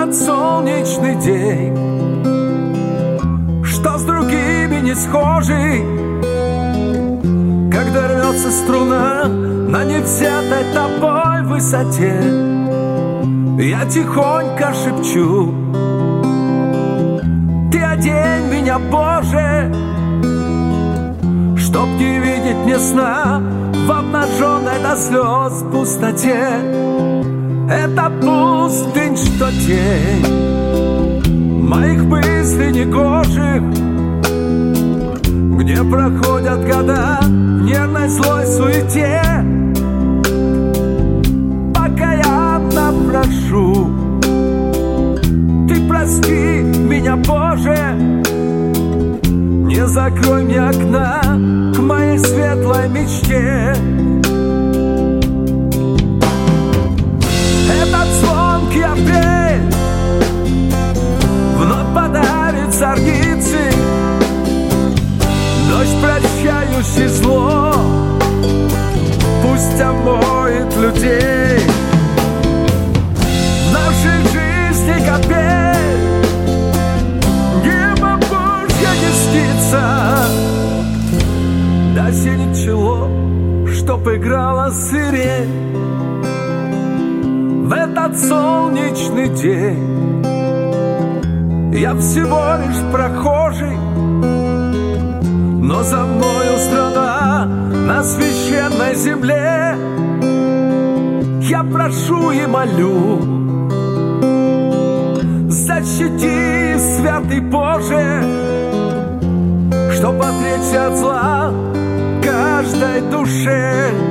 этот солнечный день, что с другими не схожий, когда рвется струна на невзятой тобой высоте. Я тихонько шепчу: ты одень меня, Боже, чтоб не видеть мне сна в обнаженной до слез пустоте. Это пустынь, что тень моих мыслей негожих, где проходят года в нервной злой суете. Покаянно прошу, ты прости меня, Боже, не закрой мне окна к моей светлой мечте. Этот звонкий апрель вновь подарит зорницы, дождь, прощающий зло, пусть омоет людей. В нашей жизни капель небо Божье не снится, да синит чело, чтоб играла сирень. В этот солнечный день я всего лишь прохожий, но за мною страна на священной земле. Я прошу и молю: защити, святый Боже, чтоб отречься от зла каждой душе.